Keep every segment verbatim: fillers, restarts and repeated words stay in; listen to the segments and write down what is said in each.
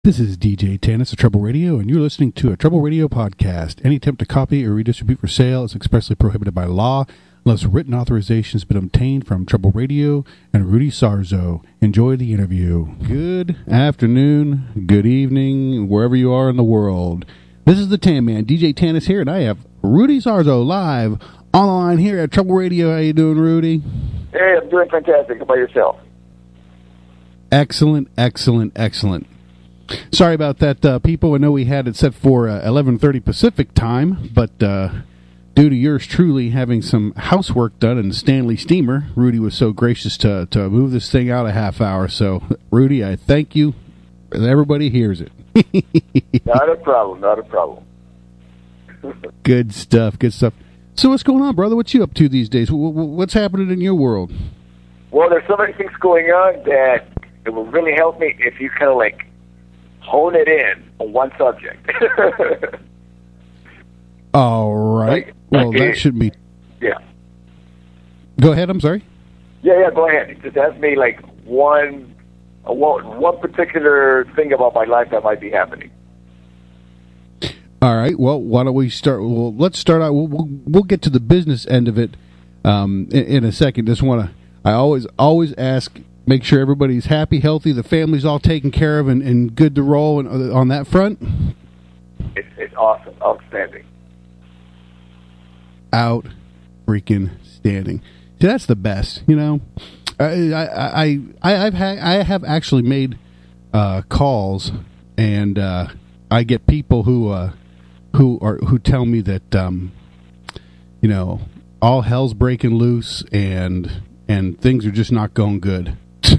This is D J Tanis of Trouble Radio, and you're listening to a Trouble Radio podcast. Any attempt to copy or redistribute for sale is expressly prohibited by law, unless written authorization has been obtained from Trouble Radio and Rudy Sarzo. Enjoy the interview. Good afternoon, good evening, wherever you are in the world. This is the Tan Man, D J Tanis here, and I have Rudy Sarzo live on the line here at Trouble Radio. How you doing, Rudy? Hey, I'm doing fantastic. How about yourself? Excellent, excellent, excellent. Sorry about that, uh, people. I know we had it set for uh, eleven thirty Pacific time, but uh, due to yours truly having some housework done in the Stanley Steamer, Rudy was so gracious to, to move this thing out a half hour. So, Rudy, I thank you, and everybody hears it. Not a problem, not a problem. Good stuff, good stuff. So what's going on, brother? What you up to these days? What's happening in your world? Well, there's so many things going on that it will really help me if you kind of like hone it in on one subject. All right. Like, well, like that it, should be... Yeah. Go ahead, I'm sorry. Yeah, yeah, go ahead. Just ask me, like, one, uh, one, one particular thing about my life that might be happening. All right. Well, why don't we start... Well, let's start out... We'll, we'll, we'll get to the business end of it um, in, in a second. Just want to... I always, always ask... Make sure everybody's happy, healthy, the family's all taken care of, and, and good to roll and, uh, on that front? It's, it's awesome. Outstanding. Out freaking standing. See, that's the best, you know? I, I, I, I, I've ha- I have actually made uh, calls, and uh, I get people who uh, who are who tell me that, um, you know, all hell's breaking loose, and and things are just not going good.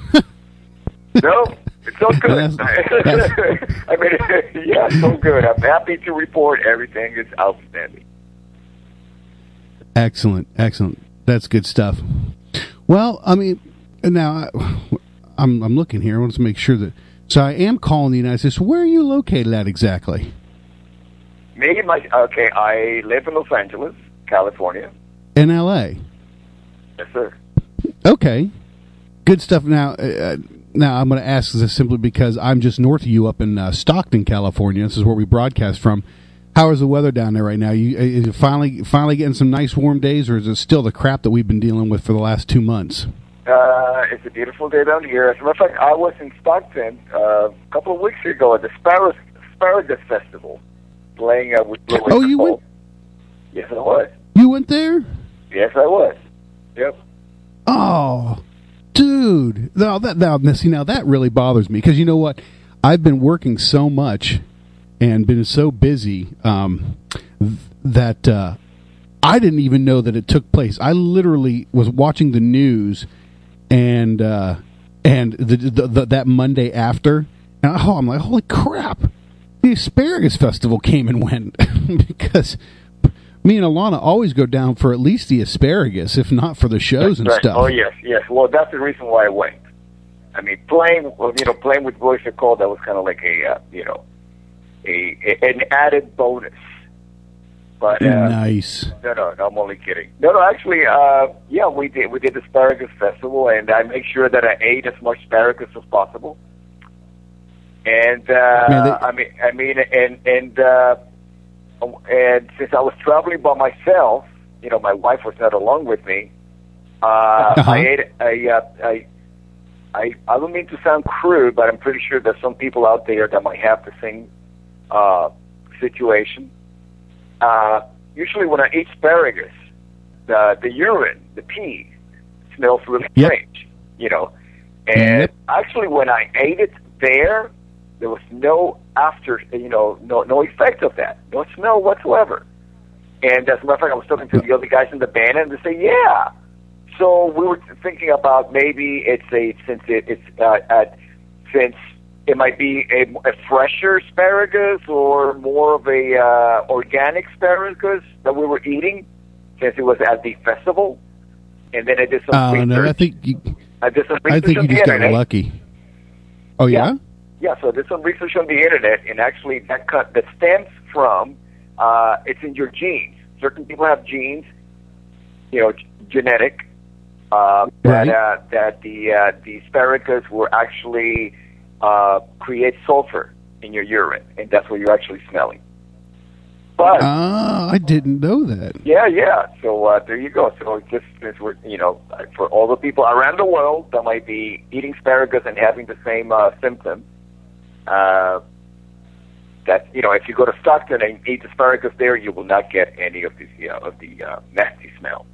No, it's so good. That's, that's, I mean, yeah, it's so good. I'm happy to report everything is outstanding. Excellent, excellent. That's good stuff. Well, I mean, now I'm I'm looking here. I want to make sure that. So I am calling the United States. Where are you located at exactly? Me, my okay. I live in Los Angeles, California. In L A. Yes, sir. Okay. Good stuff. Now, uh, now I'm going to ask this simply because I'm just north of you up in uh, Stockton, California. This is where we broadcast from. How is the weather down there right now? You, is it finally finally getting some nice warm days, or is it still the crap that we've been dealing with for the last two months? Uh, it's a beautiful day down here. As a matter of fact, I was in Stockton uh, a couple of weeks ago at the Sparrows, Asparagus Festival, playing uh, with Blue Oh, you went? Yes, I was. You went there? Yes, I was. Yep. Oh, dude. Now that now, see, now that really bothers me because you know what? I've been working so much and been so busy um, that uh, I didn't even know that it took place. I literally was watching the news and uh, and the, the, the, that Monday after, and oh, I'm like, holy crap! The Asparagus Festival came and went because. Me and Alana always go down for at least the asparagus, if not for the shows and right. stuff. Oh, yes, yes. Well, that's the reason why I went. I mean, playing, well, you know, playing with Royce Cole, that was kind of like a, uh, you know, a, a an added bonus. But uh, nice. No, no, no, I'm only kidding. No, no, actually, uh, yeah, we did. We did the Asparagus Festival, and I make sure that I ate as much asparagus as possible. And uh, Man, they- I mean, I mean, and and. Uh, And since I was traveling by myself, you know, my wife was not along with me. Uh, uh-huh. I ate. I, uh, I. I. I don't mean to sound crude, but I'm pretty sure there's some people out there that might have the same uh, situation. Uh, usually, when I eat asparagus, the the urine, the pee, smells really yep. strange. You know, and yep. actually, when I ate it there. There was no after, you know, no no effect of that, no smell whatsoever. And as a matter of fact, I was talking to the other guys in the band, and they say, yeah. So we were thinking about maybe it's a since it, it's uh, at, since it might be a, a fresher asparagus or more of a uh, organic asparagus that we were eating since it was at the festival. And then I did some uh, research. No, I think you, I did some research I think you just got internet. lucky. Oh yeah. yeah. Yeah, so there's some research on the internet, and actually that cut, that stems from uh, it's in your genes. Certain people have genes, you know, g- genetic, uh, right. that uh, that the uh, the asparagus will actually uh, create sulfur in your urine, and that's what you're actually smelling. But ah, I didn't know that. Yeah, yeah. So uh, there you go. So just since we're, you know, for all the people around the world that might be eating asparagus and having the same uh, symptoms, uh, that, you know, if you go to Stockton and eat asparagus there, you will not get any of the uh, of the uh, nasty smell.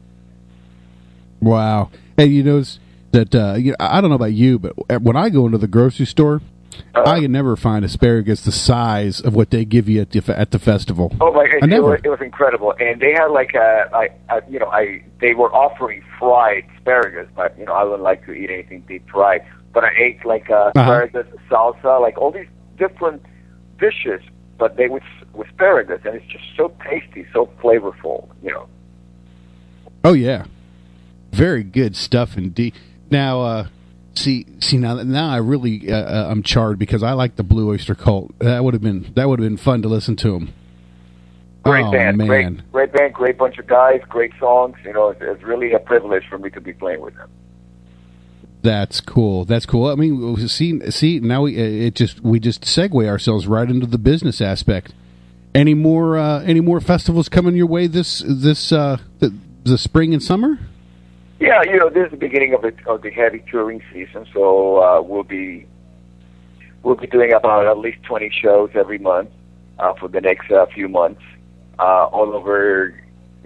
Wow. Hey, you notice that, uh, you know, I don't know about you, but when I go into the grocery store, uh, I can never find asparagus the size of what they give you at the, at the festival. Oh my! It, I never. It, was, it was incredible, and they had like a, I, I, you know, I they were offering fried asparagus, but you know, I wouldn't like to eat anything deep fried. But I ate like uh, asparagus uh-huh. salsa, like all these different dishes, but they with with asparagus, and it's just so tasty, so flavorful, you know. Oh yeah, very good stuff indeed. Now, uh, see, see now, now I really uh, I'm charred because I like the Blue Oyster Cult. That would have been that would have been fun to listen to them. Great oh, band, man. great, great band, great bunch of guys, great songs. You know, it's, it's really a privilege for me to be playing with them. That's cool. That's cool. I mean, see, see, now we it just we just segue ourselves right into the business aspect. Any more uh, any more festivals coming your way this this uh, the, the spring and summer? Yeah, you know, this is the beginning of the of the heavy touring season, so uh, we'll be we'll be doing about at least twenty shows every month uh, for the next uh, few months, uh, all over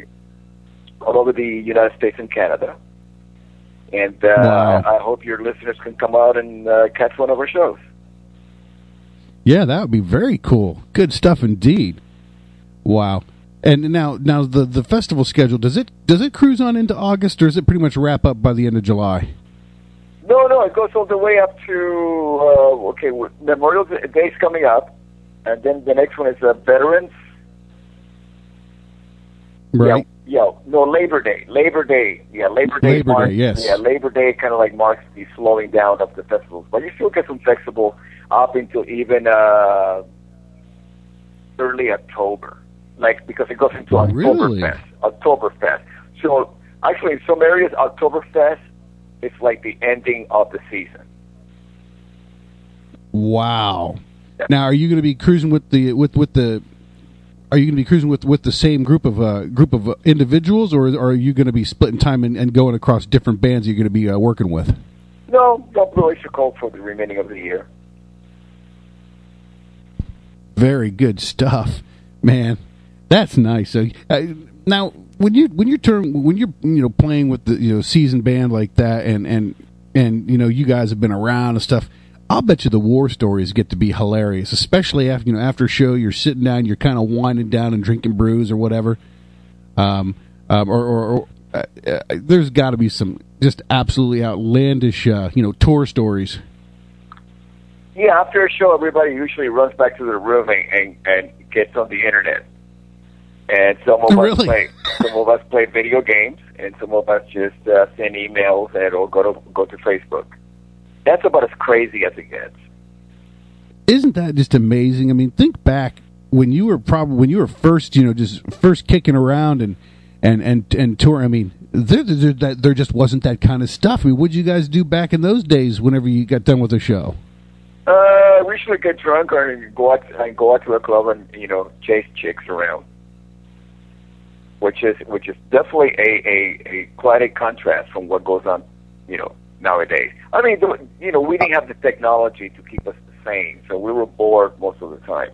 all over the United States and Canada. And uh, wow. I hope your listeners can come out and uh, catch one of our shows. Yeah, that would be very cool. Good stuff indeed. Wow. And now, now the the festival schedule, does it does it cruise on into August, or does it pretty much wrap up by the end of July? No, no, it goes all the way up to uh, okay, Memorial Day's coming up, and then the next one is uh, Veterans. Right. Yeah, yeah, no, Labor Day. Labor Day. Yeah, Labor Day. Labor marks, Day, yes. Yeah, Labor Day kind of like marks the slowing down of the festivals. But you still get some festival up until even uh, early October. Like, because it goes into oh, Oktoberfest. really? Oktoberfest. So, actually, in some areas, Oktoberfest is like the ending of the season. Wow. Yeah. Now, are you going to be cruising with the with with the? Are you going to be cruising with, with the same group of uh, group of uh, individuals, or, or are you going to be splitting time and, and going across different bands you're going to be uh, working with? No, no Blue Oyster Cult for the remaining of the year. Very good stuff, man. That's nice. So, uh, now, when you when you're turn when you're you know playing with the you know seasoned band like that, and and and you know you guys have been around and stuff. I'll bet you the war stories get to be hilarious, especially after you know after a show you're sitting down, you're kind of winding down and drinking brews or whatever. Um, um or, or, or uh, uh, there's got to be some just absolutely outlandish, uh, you know, tour stories. Yeah, after a show, everybody usually runs back to their room and and, and gets on the internet. And some of really? us play, some of us play video games, and some of us just uh, send emails and or go to go to Facebook. That's about as crazy as it gets. Isn't that just amazing? I mean, think back when you were probably when you were first, you know, just first kicking around and and and and tour. I mean, there there, there just wasn't that kind of stuff. I mean, what'd you guys do back in those days? Whenever you got done with a show, uh, we usually get drunk and go out and go out to a club and you know chase chicks around, which is which is definitely a a, a quite a contrast from what goes on, you know. Nowadays, I mean, you know, we didn't have the technology to keep us sane, so we were bored most of the time.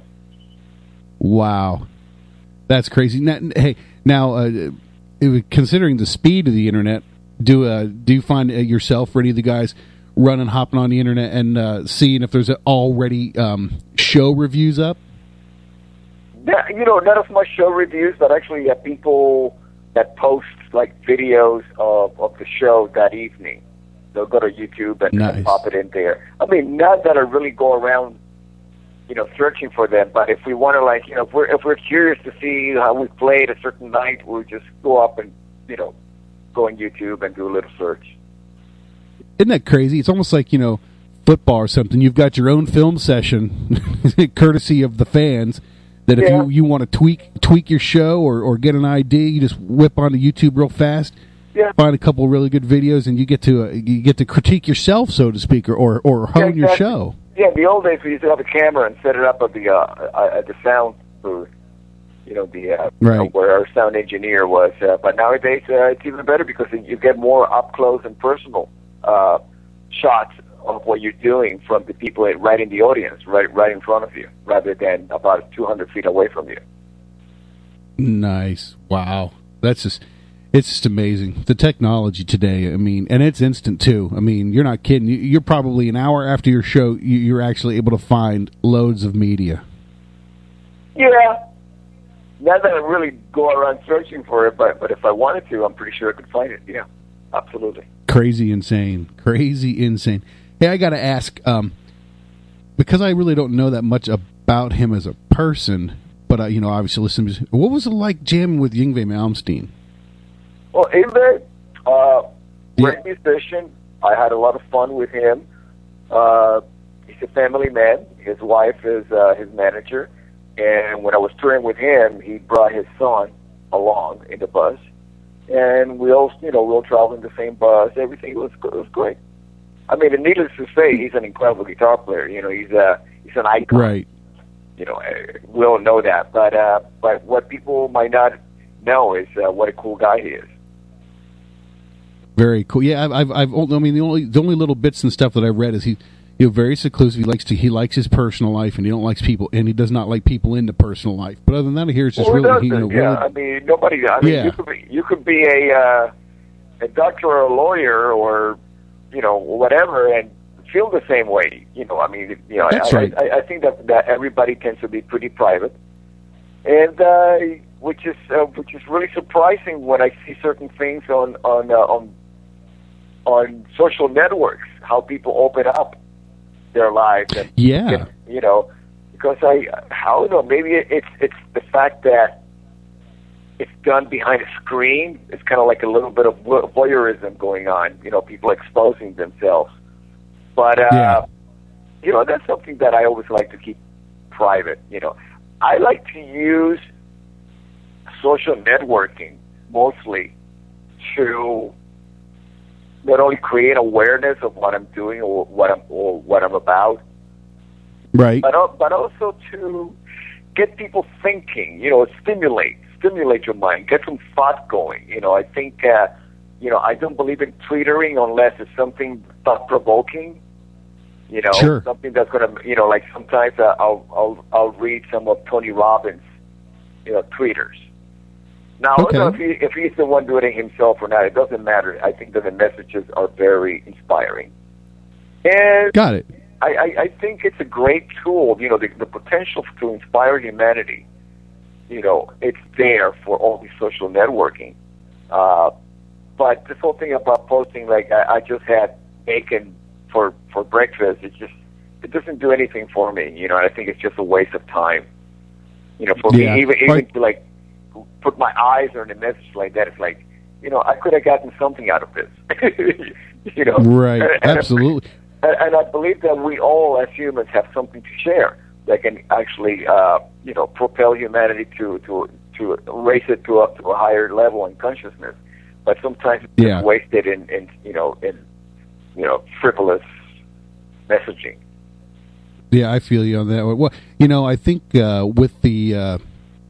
Wow, that's crazy. Now, hey, now, uh, considering the speed of the internet, do uh, do you find uh, yourself or any of the guys running, hopping on the internet and uh, seeing if there's already um, show reviews up? Yeah, you know, not as much show reviews, but actually uh, people that post like videos of of the show that evening. They'll go to YouTube and, nice. and pop it in there. I mean, not that I really go around, you know, searching for them, but if we want to, like, you know, if we're, if we're curious to see how we played a certain night, we'll just go up and, you know, go on YouTube and do a little search. Isn't that crazy? It's almost like, you know, football or something. You've got your own film session, courtesy of the fans, that if yeah. you, you want to tweak tweak your show or, or get an idea, you just whip onto YouTube real fast. Yeah. Find a couple of really good videos, and you get to uh, you get to critique yourself, so to speak, or or, or hone yeah, exactly. your show. Yeah, in the old days we used to have a camera and set it up at the uh, at the sound booth. You know, the uh, right. you know, where our sound engineer was. Uh, but nowadays uh, it's even better because you get more up close and personal uh, shots of what you're doing from the people right in the audience, right right in front of you, rather than about two hundred feet away from you. Nice. Wow. That's just, it's just amazing. The technology today, I mean, and it's instant too. I mean, you're not kidding. You're probably an hour after your show, you're actually able to find loads of media. Yeah. Not that I really go around searching for it, but, but if I wanted to, I'm pretty sure I could find it. Yeah, absolutely. Crazy insane. Crazy insane. Hey, I got to ask, um, because I really don't know that much about him as a person, but, uh, you know, obviously listen to music. What was it like jamming with Yngwie Malmsteen? Well, Yngwie, uh, great yeah. musician. I had a lot of fun with him. Uh, he's a family man. His wife is uh, his manager. And when I was touring with him, he brought his son along in the bus. And we all, you know, we all traveled in the same bus. Everything was it was great. I mean, and needless to say, he's an incredible guitar player. You know, he's a he's an icon. Right. You know, we all know that. But uh, but what people might not know is uh, what a cool guy he is. Very cool. Yeah, I've, I've, I've, I mean, the only, the only little bits and stuff that I've read is he, you know, very seclusive. He likes to, he likes his personal life, and he don't likes people, and he does not like people into personal life. But other than that, here it's just well, really, he, you know, yeah. really, I mean, nobody. I mean, yeah. you could be, you could be a uh, a doctor or a lawyer or, you know, whatever, and feel the same way. You know, I mean, you know, That's I, right. I, I think that that everybody tends to be pretty private, and uh, which is uh, which is really surprising when I see certain things on on uh, on. on social networks, how people open up their lives, and yeah, get, you know, because I, I don't know, maybe it's it's the fact that it's done behind a screen. It's kind of like a little bit of voyeurism going on, you know, people exposing themselves. But uh, yeah. you know, that's something that I always like to keep private. You know, I like to use social networking mostly to not only create awareness of what I'm doing or what I'm or what I'm about, right? But but also to get people thinking. You know, stimulate stimulate your mind, get some thought going. You know, I think uh, you know I don't believe in twittering unless it's something thought provoking. You know, sure. something that's gonna you know like sometimes uh, I'll I'll I'll read some of Tony Robbins, you know, tweeters. Now, okay. I don't know if, he, if he's the one doing it himself or not. It doesn't matter. I think that the messages are very inspiring. And got it. I, I, I think it's a great tool. You know, the, the potential to inspire humanity, you know, it's there for all these social networking. Uh, but this whole thing about posting, like, I, I just had bacon for, for breakfast, it just, it doesn't do anything for me. You know, and I think it's just a waste of time. You know, for yeah. me, even, even right. to, like, put my eyes on a message like that, it's like, you know, I could have gotten something out of this. you know, right? And, and Absolutely. I, and I believe that we all, as humans, have something to share that can actually, uh, you know, propel humanity to to to raise it to a to a higher level in consciousness. But sometimes it's yeah. just wasted in, in you know in you know frivolous messaging. Yeah, I feel you on that. Well, you know, I think uh, with the uh,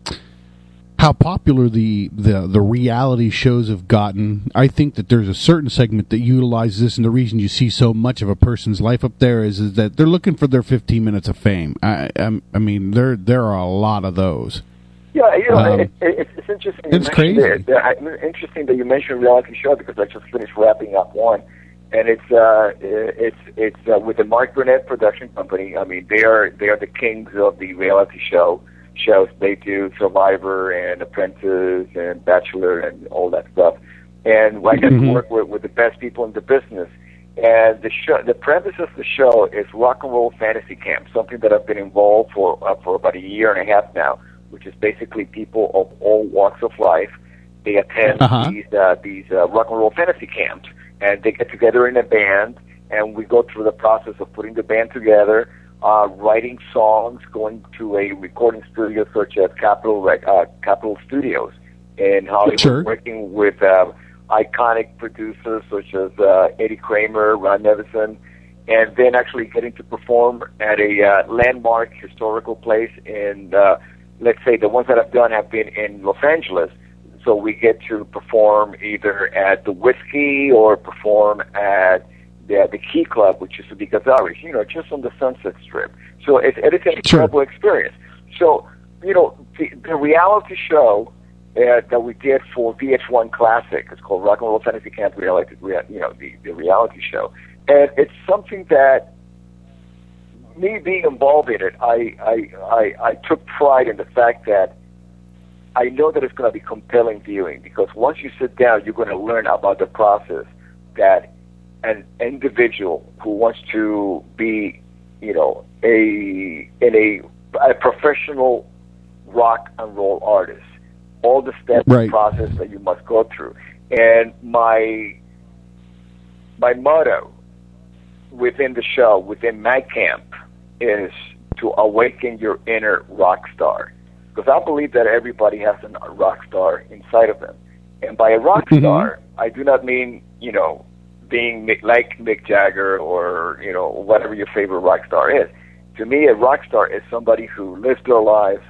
how popular the, the the reality shows have gotten, I think that there's a certain segment that utilizes this, and the reason you see so much of a person's life up there is, is that they're looking for their fifteen minutes of fame. I I, I mean, there there are a lot of those. Yeah, you know, um, it, it, it's interesting. It's crazy. It. It's interesting that you mentioned reality show because I just finished wrapping up one, and it's uh, it's it's uh, with the Mark Burnett production company. I mean, they are they are the kings of the reality show. Shows. They do Survivor and Apprentice and Bachelor and all that stuff. And I get mm-hmm. to work with, with the best people in the business. And the show, the premise of the show is rock and roll fantasy camp, something that I've been involved for uh, for about a year and a half now, which is basically people of all walks of life. They attend uh-huh. these uh, these uh, rock and roll fantasy camps, and they get together in a band, and we go through the process of putting the band together. Uh, writing songs, going to a recording studio such as Capitol uh, Capitol Studios in Hollywood, sure. working with uh, iconic producers such as uh, Eddie Kramer, Ron Nevison, and then actually getting to perform at a uh, landmark historical place in, uh, let's say the ones that I've done have been in Los Angeles. So we get to perform either at the Whiskey or perform at the, the Key Club, which is the Gazaris, you know, just on the Sunset Strip. So it, it is an incredible sure. experience. So, you know, the, the reality show uh, that we did for V H one Classic, it's called Rock and Roll Fantasy Camp Reality, you know, the, the reality show. And it's something that, me being involved in it, I, I, I, I took pride in the fact that I know that it's going to be compelling viewing, because once you sit down, you're going to learn about the process that an individual who wants to be, you know, a in a, a professional rock and roll artist, all the steps right. and process that you must go through. And my my motto within the show, within my camp, is to awaken your inner rock star. Because I believe that everybody has a rock star inside of them. And by a rock mm-hmm. star, I do not mean, you know, being Mick, like Mick Jagger or, you know, whatever your favorite rock star is. To me, a rock star is somebody who lives their lives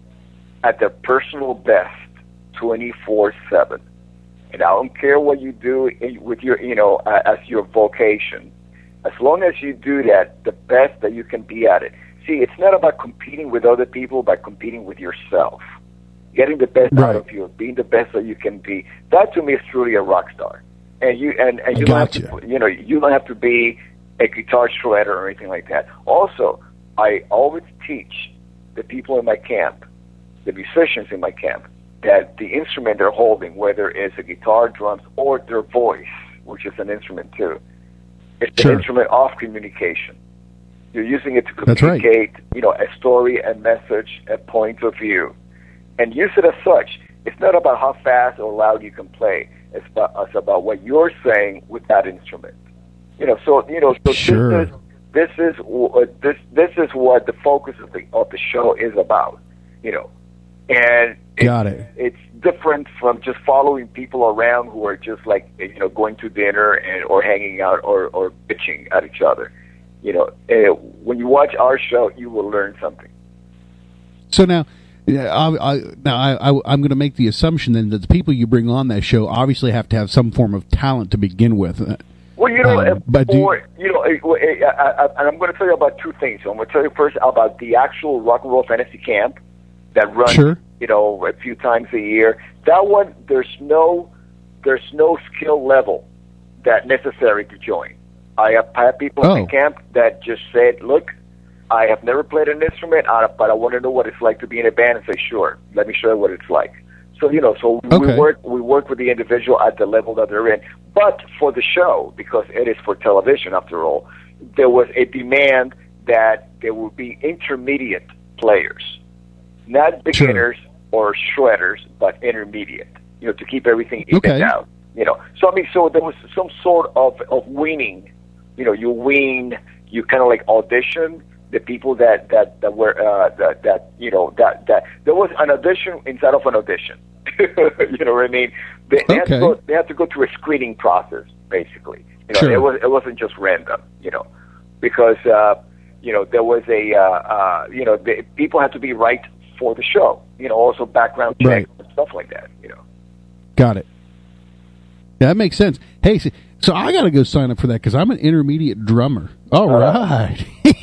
at their personal best twenty-four seven. And I don't care what you do with your, you know, as your vocation. As long as you do that, the best that you can be at it. See, it's not about competing with other people, but competing with yourself. Getting the best right. out of you, being the best that you can be. That to me is truly a rock star. And you and, and you don't have to, you know, you don't have to be a guitar shredder or anything like that. Also, I always teach the people in my camp, the musicians in my camp, that the instrument they're holding, whether it's a guitar, drums, or their voice, which is an instrument too, it's sure. an instrument of communication. You're using it to right. communicate, you know, a story, a message, a point of view, and use it as such. It's not about how fast or loud you can play. It's about, it's about what you're saying with that instrument. You know, so you know, so sure. this is this is uh, this this is what the focus of the of the show is about. You know, and got it. It's different from just following people around who are just like, you know, going to dinner and or hanging out or or bitching at each other. You know, uh, when you watch our show, you will learn something. So now, yeah, I, I, now I, I, I'm going to make the assumption then that the people you bring on that show obviously have to have some form of talent to begin with. Well, you know, um, but or, you, you know, I, I, I, and I'm going to tell you about two things. I'm going to tell you first about the actual Rock and Roll Fantasy Camp that runs, sure. you know, a few times a year. That one, there's no, there's no skill level that necessary to join. I have had people oh. in the camp that just said, look, I have never played an instrument, but I want to know what it's like to be in a band, and say, sure, let me show you what it's like. So, you know, so okay. we work we work with the individual at the level that they're in. But for the show, because it is for television after all, there was a demand that there would be intermediate players, not beginners sure. or shredders, but intermediate, you know, to keep everything evened okay. out. You know, so I mean, so there was some sort of, of weaning. You know, you wean, you kind of like audition the people that that that were uh, that that you know that that there was an audition inside of an audition. You know what I mean? They, they, okay. had to go, they had to go through a screening process, basically. You know, sure. it was it wasn't just random. You know, because uh, you know there was a uh, uh, you know the, people had to be right for the show. You know, also background checks right. and stuff like that. You know. Got it. Yeah, that makes sense. Hey, so, so I got to go sign up for that because I'm an intermediate drummer. All uh, right.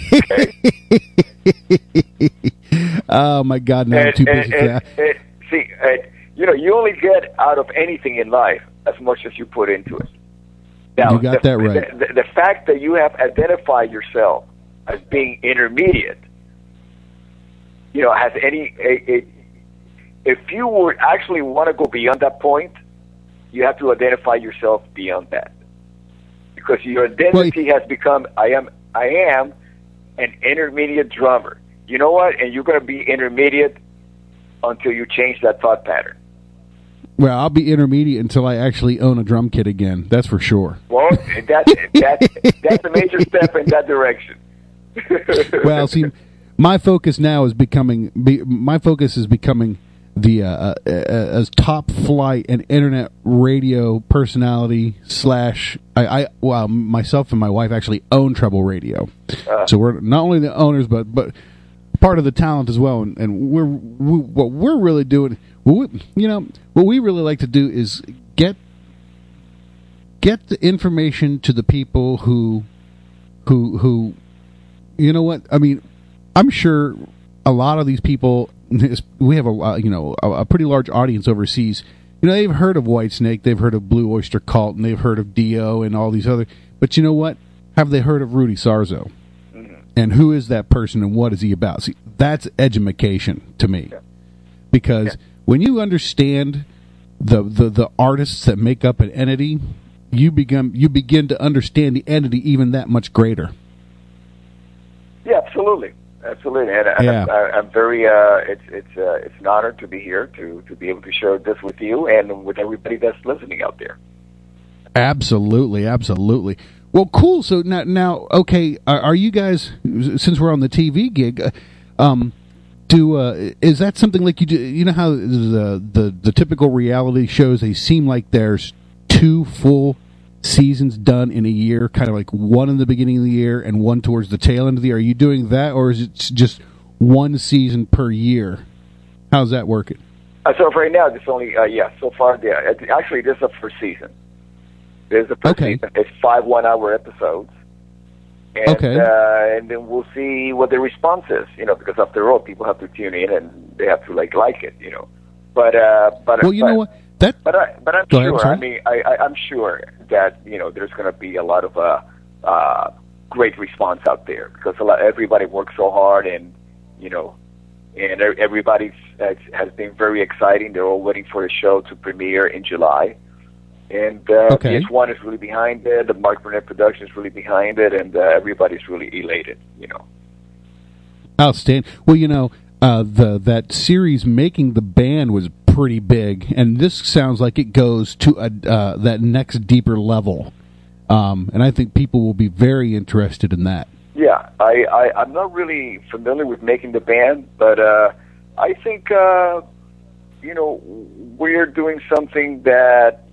Oh my God! No, and, I'm too busy and, for that. And, and, see, and, you know, you only get out of anything in life as much as you put into it. Now, you got the, that right. The, the, the fact that you have identified yourself as being intermediate, you know, has any. A, a, if you would actually want to go beyond that point, you have to identify yourself beyond that, because your identity well, has become I am I am an intermediate drummer. You know what? And you're going to be intermediate until you change that thought pattern. Well, I'll be intermediate until I actually own a drum kit again. That's for sure. Well, that's that's that's a major step in that direction. Well, see, my focus now is becoming. Be, my focus is becoming the uh, uh, as top flight and internet radio personality slash I, I well myself and my wife actually own Treble Radio, uh, so we're not only the owners but but part of the talent as well. And, and we're we, what we're really doing, what we, you know, what we really like to do is get get the information to the people who who who you know what I mean. I'm sure a lot of these people. We have a uh, you know a, a pretty large audience overseas. You know, they've heard of Whitesnake, they've heard of Blue Oyster Cult, and they've heard of Dio and all these other. But you know what? Have they heard of Rudy Sarzo? Mm-hmm. And who is that person and what is he about? See, that's edumacation to me, yeah. because yeah. when you understand the, the the artists that make up an entity, you begin you begin to understand the entity even that much greater. Yeah, absolutely. Absolutely, and, and yeah. I'm, I'm very. Uh, it's it's uh, it's an honor to be here to, to be able to share this with you and with everybody that's listening out there. Absolutely, absolutely. Well, cool. So now, now, okay, are, are you guys? Since we're on the T V gig, uh, um, do uh, is that something like you do? You know how the the the typical reality shows, they seem like there's two full seasons done in a year, kind of like one in the beginning of the year and one towards the tail end of the year. Are you doing that, or is it just one season per year? How's that working? Uh, so right now, it's only uh, yeah. So far, yeah. It, actually, this is the first season. This is the first okay. season. It's five one-hour episodes, and okay. uh, and then we'll see what the response is. You know, because after all, people have to tune in and they have to like like it. You know, but uh, but well, you but, know what. That, but I, but I'm Go sure. ahead, I mean, I, I, I'm sure that you know there's going to be a lot of uh, uh, great response out there because a lot, everybody works so hard, and you know, and everybody has been very exciting. They're all waiting for the show to premiere in July, and uh, okay. P S one is really behind it. The Mark Burnett production is really behind it, and uh, everybody's really elated. You know, outstanding. Well, you know, uh, the that series Making the Band was pretty big, and this sounds like it goes to a, uh, that next deeper level, um, and I think people will be very interested in that. Yeah, I, I, I'm not really familiar with Making the Band, but uh, I think, uh, you know, we're doing something that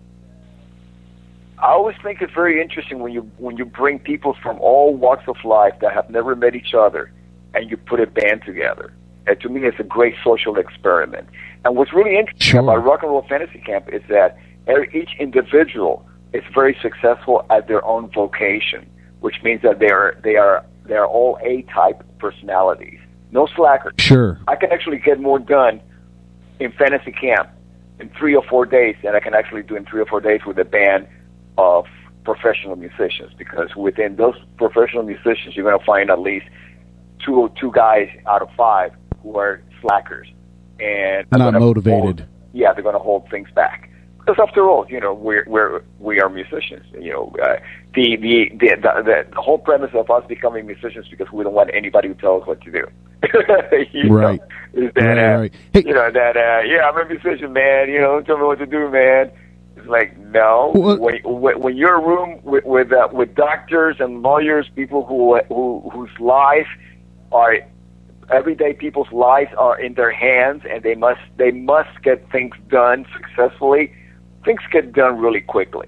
I always think is very interesting when you when you bring people from all walks of life that have never met each other, and you put a band together. And to me, it's a great social experiment. And what's really interesting sure. about Rock and Roll Fantasy Camp is that each individual is very successful at their own vocation, which means that they are they are they are all A-type personalities, no slackers. Sure, I can actually get more done in Fantasy Camp in three or four days than I can actually do in three or four days with a band of professional musicians. Because within those professional musicians, you're going to find at least two two guys out of five who are slackers and not motivated. Hold, yeah, they're going to hold things back because, after all, you know, we're we're we are musicians. You know, uh, the, the the the the whole premise of us becoming musicians because we don't want anybody to tell us what to do. you right. Know, is that, right, uh, right. Hey. You know that uh, yeah, I'm a musician, man. You know, don't tell me what to do, man. It's like no. Well, when when you're in a room with with, uh, with doctors and lawyers, people who who whose life are everyday people's lives are in their hands, and they must they must get things done successfully. Things get done really quickly.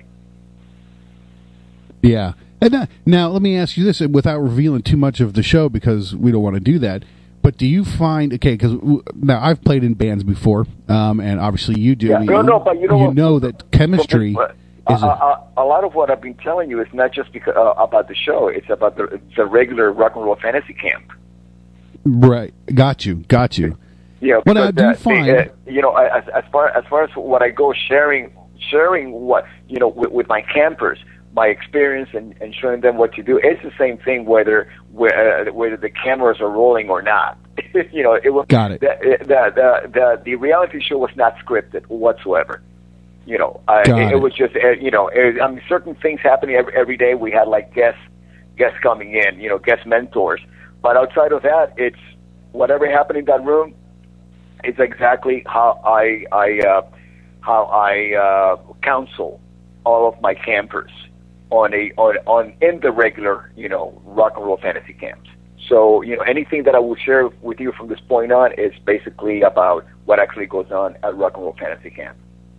Yeah. And now, now let me ask you this, without revealing too much of the show, because we don't want to do that. But do you find okay? Because now I've played in bands before, um, and obviously you do. Yeah. You, no, no, but you know, you what, know that chemistry. But, is a, a, a, a lot of what I've been telling you is not just because, uh, about the show; it's about the the regular Rock and Roll Fantasy Camp. Right, got you, got you. Yeah, what I do uh, find, the, uh, you know, as, as far as far as what I go sharing, sharing what you know with, with my campers, my experience, and, and showing them what to do. It's the same thing whether whether, whether the cameras are rolling or not. you know, it was got it. The, the the the the reality show was not scripted whatsoever. You know, uh, it, it. it was just uh, you know, it, I mean, certain things happening every every day. We had like guests guests coming in, you know, guest mentors. But outside of that, it's whatever happened in that room. It's exactly how I I uh, how I uh, counsel all of my campers on a on on in the regular you know Rock and Roll Fantasy Camps. So, you know, anything that I will share with you from this point on is basically about what actually goes on at Rock and Roll Fantasy Camp.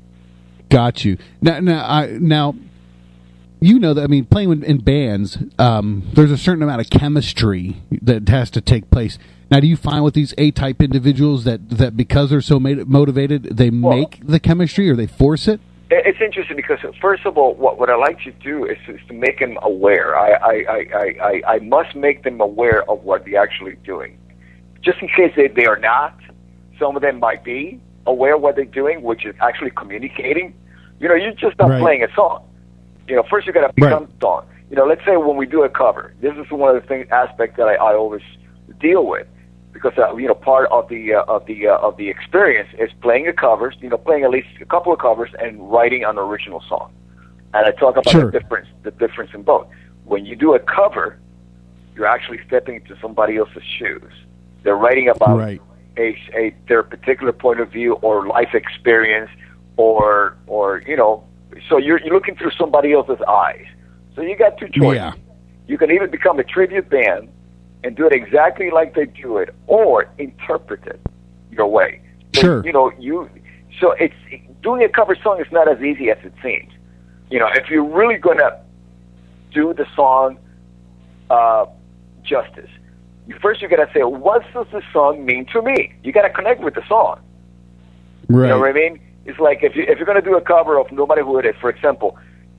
Got you. Now, now, I, now, you know that, I mean, playing in, in bands, um, there's a certain amount of chemistry that has to take place. Now, do you find with these A-type individuals that, that because they're so made, motivated, they well, make the chemistry or they force it? It's interesting because, first of all, what, what I like to do is, is to make them aware. I, I, I, I, I must make them aware of what they're actually doing. Just in case they, they are not, some of them might be aware of what they're doing, which is actually communicating. You know, you're just not right. playing a song. You know, first you got to become right. a song. You know, let's say when we do a cover, this is one of the things, aspects that I, I always deal with. Because uh, you know, part of the uh, of the uh, of the experience is playing a covers, you know, playing at least a couple of covers and writing an original song. And I talk about sure. the difference, the difference in both. When you do a cover, you're actually stepping into somebody else's shoes. They're writing about right. a, a their particular point of view or life experience, or or you know, so you're you're looking through somebody else's eyes. So you got two choices. Yeah. You can either become a tribute band and do it exactly like they do it, or interpret it your way. So, sure. You know, you. So it's doing a cover song is not as easy as it seems. You know, if you're really going to do the song uh, justice, you first you got to say, what does this song mean to me? You got to connect with the song. Right. You know what I mean? It's like if you if you're going to do a cover of No Matter Who It Is, for example,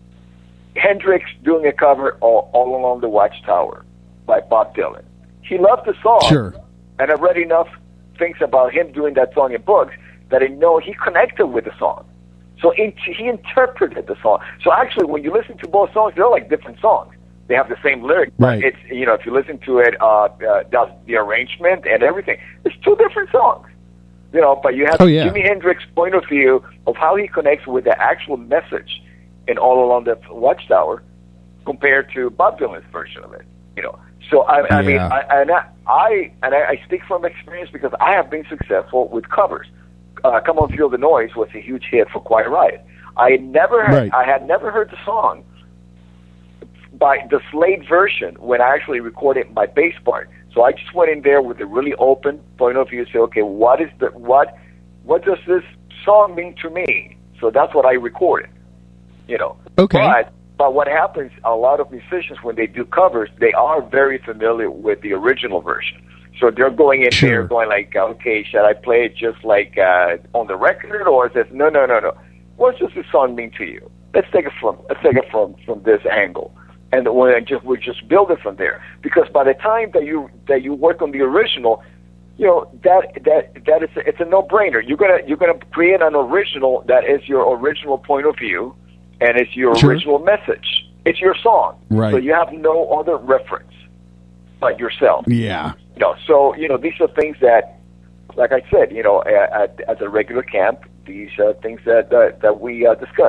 Hendrix doing a cover of All Along the Watchtower by Bob Dylan. He loved the song, sure. and I've read enough things about him doing that song in books that I know he connected with the song. So in, he interpreted the song. So actually, when you listen to both songs, they're like different songs. They have the same lyrics, right. but it's, you know, if you listen to it, uh, uh, does the arrangement and everything, it's two different songs. You know, but you have oh, yeah. Jimi Hendrix's point of view of how he connects with the actual message in All Along the Watchtower compared to Bob Dylan's version of it. You know. So I, I yeah. mean, I, and I, I and I, I speak from experience because I have been successful with covers. Uh, "Come On Feel the Noise" was a huge hit for Quiet Riot. I never, had, right. I had never heard the song by the Slade version when I actually recorded my bass part. So I just went in there with a really open point of view. Say, okay, what is the what? What does this song mean to me? So that's what I recorded. You know. Okay. But, But what happens, a lot of musicians, when they do covers, they are very familiar with the original version. So they're going in sure. there going like, okay, should I play it just like uh, on the record? Or is this, no, no, no, no. What does this song mean to you? Let's take it from, let's take it from, from this angle. And we'll just, we'll just build it from there. Because by the time that you, that you work on the original, you know, that, that, that is, a, it's a no-brainer. You're gonna, you're gonna create an original that is your original point of view. And it's your sure. original message. It's your song. Right. So you have no other reference but yourself. Yeah. You know, so, you know, these are things that, like I said, you know, at, at a regular camp, these are things that uh, that we uh, discuss.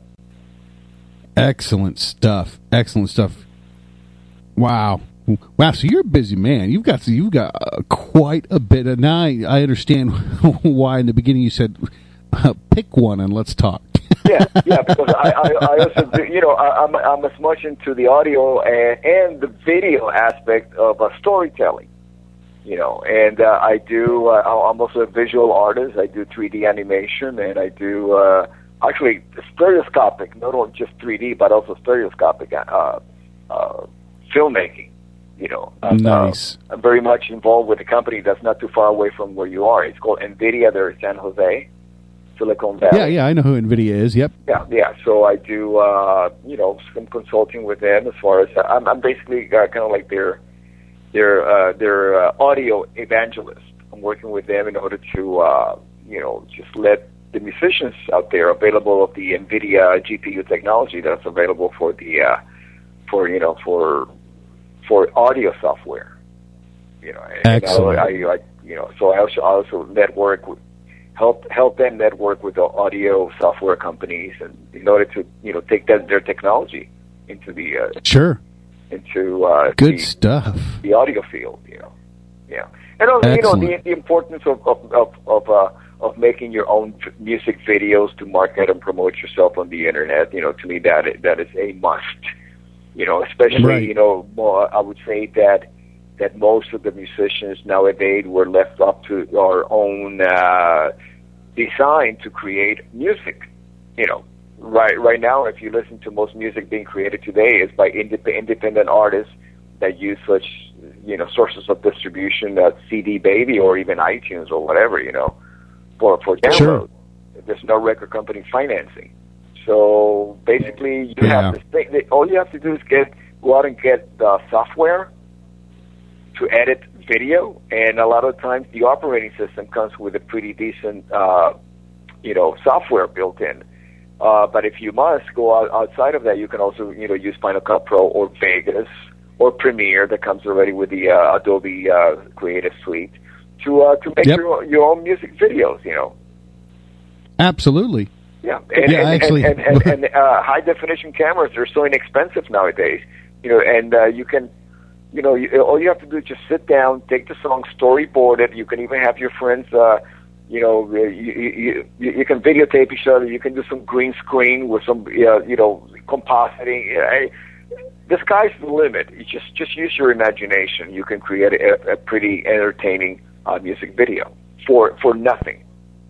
Excellent stuff. Excellent stuff. Wow. Wow, so you're a busy man. You've got you've got uh, quite a bit. And now I, I understand why in the beginning you said, uh, pick one and let's talk. yeah, yeah, because I, I, I also, do, you know, I, I'm, I'm as much into the audio and, and the video aspect of uh, storytelling, you know, and uh, I do, uh, I'm also a visual artist. I do three D animation, and I do, uh, actually, stereoscopic, not only just three D, but also stereoscopic uh, uh, filmmaking, you know. Nice. Uh, I'm very much involved with a company that's not too far away from where you are. It's called NVIDIA. They're in San Jose. Silicon Valley. Yeah, yeah, I know who NVIDIA is. Yep. Yeah, yeah. So I do, uh, you know, some consulting with them as far as uh, I'm, I'm basically uh, kind of like their, their, uh, their uh, audio evangelist. I'm working with them in order to, uh, you know, just let the musicians out there available of the NVIDIA G P U technology that's available for the, uh, for you know, for, for audio software. You know, and excellent. I, I, I, you know, so I also, I also network with. Help help them network with the audio software companies, and in order to you know take that their technology into the uh, sure into uh, good the, stuff the audio field, you know, yeah, and also, you know the, the importance of of of of, uh, of making your own music videos to market and promote yourself on the internet. You know, to me that that is a must. You know, especially right. you know more, I would say that that most of the musicians nowadays were left up to our own uh, design to create music. You know, right right now, if you listen to most music being created today, is by indep- independent artists that use such, you know, sources of distribution, uh, C D Baby or even iTunes or whatever, you know, for for download. Sure. There's no record company financing. So basically, you yeah. have to stay, all you have to do is get go out and get the software to edit video, and a lot of times the operating system comes with a pretty decent, uh, you know, software built in. Uh, but if you must go out, outside of that, you can also, you know, use Final Cut Pro or Vegas or Premiere that comes already with the uh, Adobe uh, Creative Suite to uh, to make yep. your your own music videos. You know. Absolutely. Yeah, and, yeah, and, actually, and, and, and, and uh, high definition cameras are so inexpensive nowadays. You know, and uh, you can, you know, you, all you have to do is just sit down, take the song, storyboard it. You can even have your friends, uh, you know, you, you you you can videotape each other. You can do some green screen with some, uh, you know, compositing. I, the sky's the limit. You just just use your imagination. You can create a, a pretty entertaining uh, music video for for nothing.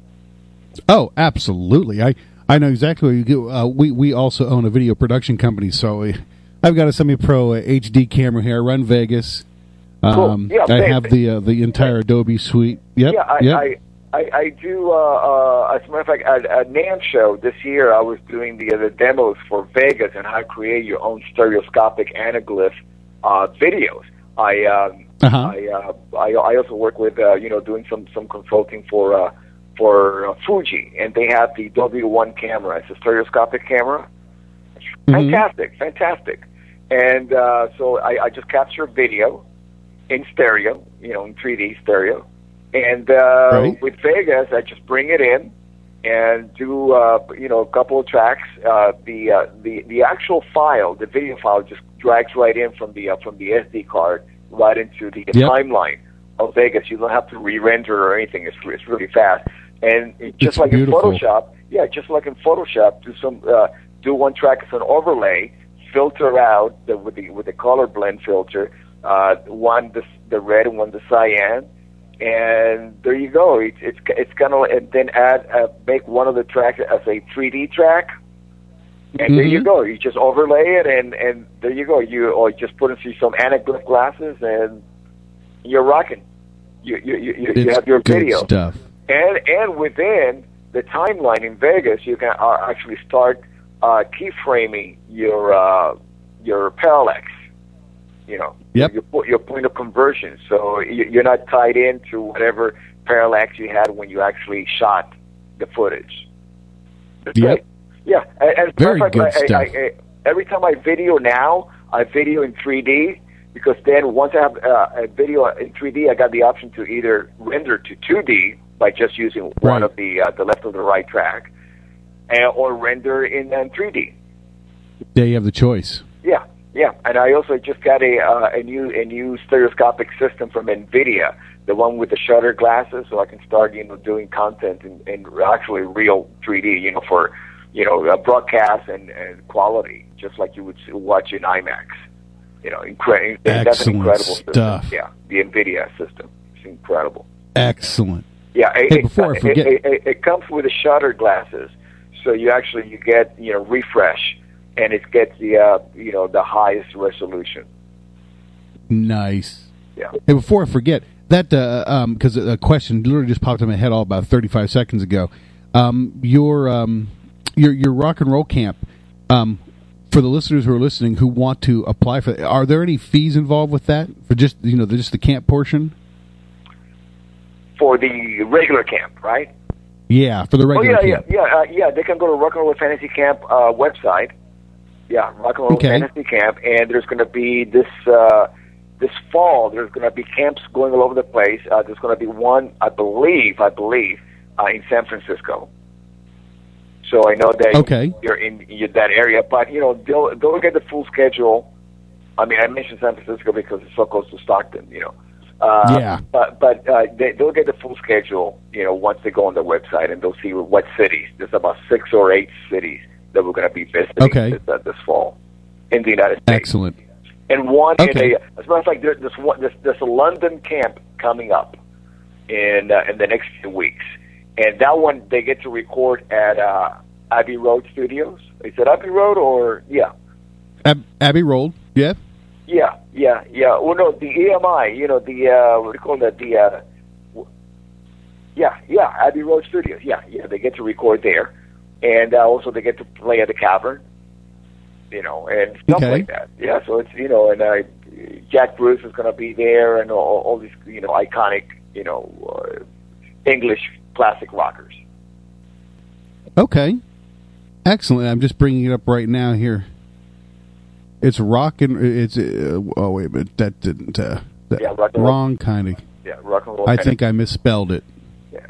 Oh, absolutely. I, I know exactly what you do. Uh, we, we also own a video production company, so we, I've got a semi-pro uh, H D camera here. I run Vegas. Um, cool. Yeah, I have the uh, the entire Adobe suite. Yep. Yeah, I, yep. I, I, I do, uh, uh, as a matter of fact, at, at NAMM show this year, I was doing the, uh, the demos for Vegas and how to create your own stereoscopic anaglyph uh, videos. I, um, uh-huh. I, uh, I, I also work with, uh, you know, doing some, some consulting for... Uh, for uh, Fuji, and they have the W one camera. It's a stereoscopic camera. Mm-hmm. Fantastic, fantastic. And uh, so I, I just capture video in stereo, you know, in three D stereo. And uh, right. with Vegas, I just bring it in and do, uh, you know, a couple of tracks. Uh, the, uh, the the actual file, the video file, just drags right in from the uh, from the S D card right into the yep. timeline of Vegas. You don't have to re-render or anything. It's it's really fast. And it, just it's like beautiful. in Photoshop, yeah, just like in Photoshop, do some uh, do one track as an overlay, filter out the, with the with the color blend filter, uh, one the the red and one the cyan, and there you go. It's it's it's kind of and then add uh, make one of the tracks as a three D track, and mm-hmm. there you go. You just overlay it, and and there you go. You or just put in some anaglyph glasses, and you're rocking. You you you, you have your good video stuff. And and within the timeline in Vegas, you can uh, actually start uh, keyframing your uh, your parallax. You know, yep. your, your point of conversion. So you're not tied into whatever parallax you had when you actually shot the footage. That's yep. great. Yeah, and, and very fact, good I, stuff. I, I, every time I video now, I video in three D. Because then once I have uh, a video in three D, I got the option to either render to two D by just using right. one of the uh, the left or the right track, and, or render in uh, three D. There you have the choice. Yeah, yeah, and I also just got a uh, a new a new stereoscopic system from NVIDIA, the one with the shutter glasses, so I can start you know doing content in, in actually real three D, you know, for you know uh, broadcast and, and quality, just like you would watch in IMAX. You know, incre- that's an incredible stuff. system. Yeah, the NVIDIA system. It's incredible. Excellent. Yeah, hey, it, before it, I forget, it, it, it comes with the shutter glasses, so you actually you get you know refresh, and it gets the uh, you know the highest resolution. Nice. Yeah. Hey, before I forget that, uh, um, because a question literally just popped in my head all about thirty-five seconds ago. Um, your um, your your rock and roll camp. Um, For the listeners who are listening who want to apply for, are there any fees involved with that for just you know the, just the camp portion? For the regular camp, right? Yeah, for the regular oh, yeah, camp. Yeah, yeah, uh, yeah. They can go to Rock and Roll Fantasy Camp uh, website. Yeah, Rock and Roll okay. Fantasy Camp, and there's going to be this uh, this fall. There's going to be camps going all over the place. Uh, there's going to be one, I believe, I believe, uh, in San Francisco. So I know that okay. you're in you're that area, but you know they'll they'll get the full schedule. I mean, I mentioned San Francisco because it's so close to Stockton, you know. Uh, yeah. But but uh, they, they'll get the full schedule, you know, once they go on the website and they'll see what cities. There's about six or eight cities that we're going to be visiting okay. this, uh, this fall in the United States. Excellent. and one okay. in a. As a matter of fact, there's this one, this this London camp coming up in uh, in the next few weeks, and that one they get to record at uh, Abbey Road Studios. Is it Abbey Road or yeah? Ab- Abbey Road, yeah. Yeah, yeah, yeah. Well, no, the E M I. You know the uh, what do you call that? The uh, w- yeah, yeah, Abbey Road Studios. Yeah, yeah. They get to record there, and uh, also they get to play at the Cavern. You know, and stuff okay. like that. Yeah, so it's, you know, and uh, Jack Bruce is going to be there, and all, all these, you know, iconic, you know, uh, English classic rockers. Okay, excellent. I'm just bringing it up right now here. It's rock and it's uh, oh wait a minute, that didn't uh, that yeah, rock and wrong kind of. Yeah, rock and roll. I think I misspelled it. Yeah,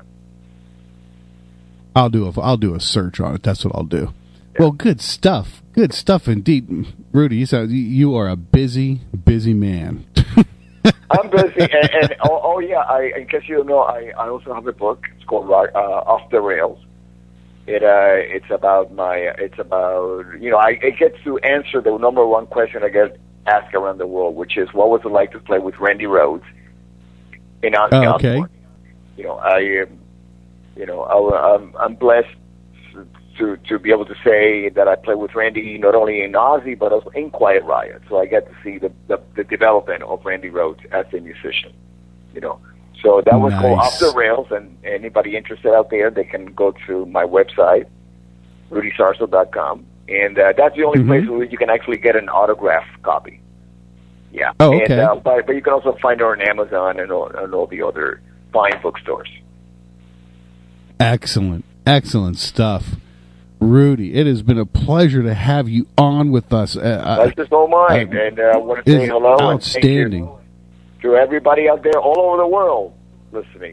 I'll do a I'll do a search on it. That's what I'll do. Yeah. Well, good stuff. Good stuff indeed, Rudy. You sound, you are a busy, busy man. I'm busy, and, and oh, oh yeah, I in case you don't know, I, I also have a book. It's called uh, Off the Rails. It uh, it's about my, it's about you know, I it gets to answer the number one question I get asked around the world, which is what was it like to play with Randy Rhoads in Ozzy oh, okay. Osbourne? You know, I, um, you know, I, I'm I'm blessed to to be able to say that I played with Randy not only in Ozzy but also in Quiet Riot. So I get to see the the, the development of Randy Rhoads as a musician. You know, so that was nice. called Off the Rails, and anybody interested out there, they can go to my website, rudy sarzo dot com, and uh, that's the only mm-hmm. place where you can actually get an autographed copy. Yeah. Oh, okay. And, uh, but, but you can also find it on Amazon and all, and all the other fine bookstores. Excellent, excellent stuff. Rudy, it has been a pleasure to have you on with us. Uh, Pleasure's all mine, uh, and uh, I want to say hello outstanding. and thank you to everybody out there all over the world listening.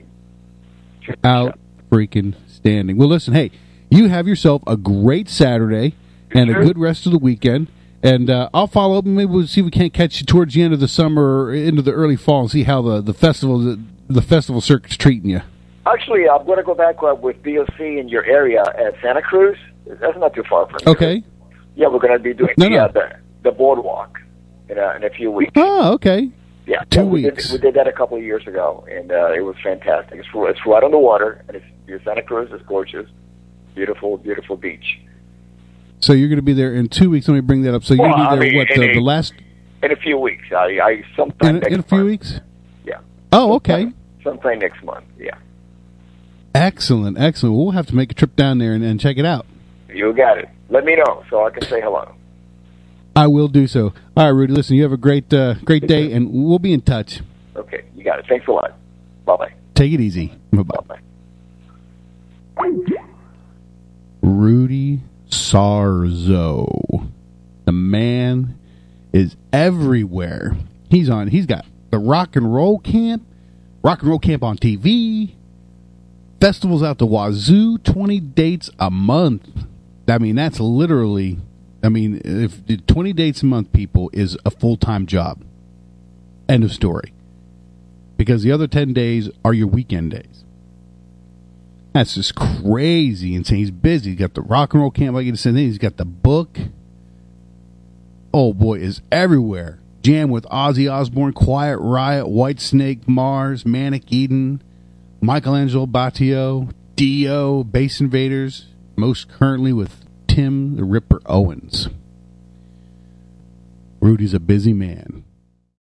Out freaking standing. Well, listen, hey, you have yourself a great Saturday and sure. a good rest of the weekend, and uh, I'll follow up and maybe we'll see if we can't catch you towards the end of the summer or into the early fall and see how the, the festival the, the festival circuit's treating you. Actually, I'm going to go back uh, with B O C in your area at Santa Cruz. That's not too far from here. Okay. Yeah, we're going to be doing no, the, no. Uh, the the boardwalk in a, in a few weeks. Oh, okay. Yeah, two yeah, we weeks. Did, we did that a couple of years ago, and uh, it was fantastic. It's, it's right on the water, and it's your Santa Cruz is gorgeous, beautiful, beautiful beach. So you're going to be there in two weeks. Let me bring that up. So you're well, going to be there I mean, what in the, a, the last in a few weeks. I, I sometime in, next in a few month. weeks. Yeah. Oh, okay. Sometime, sometime next month. Yeah. Excellent, excellent. We'll have to make a trip down there and, and check it out. You got it. Let me know so I can say hello. I will do so. All right, Rudy. Listen, you have a great, uh, great day, and we'll be in touch. Okay, you got it. Thanks a lot. Bye bye. Take it easy. Bye bye. Rudy Sarzo, the man is everywhere. He's on. He's got the rock and roll camp, rock and roll camp on T V. Festivals out the wazoo, twenty dates a month. I mean, that's literally, I mean, if twenty dates a month, people, is a full-time job. End of story. Because the other ten days are your weekend days. That's just crazy insane. He's busy. He's got the rock and roll camp, like you said. He's got the book. Oh, boy, is everywhere. Jam with Ozzy Osbourne, Quiet Riot, Whitesnake, Mars, Manic Eden, Michelangelo Battio, Dio, Bass Invaders, most currently with Tim the Ripper Owens. Rudy's a busy man.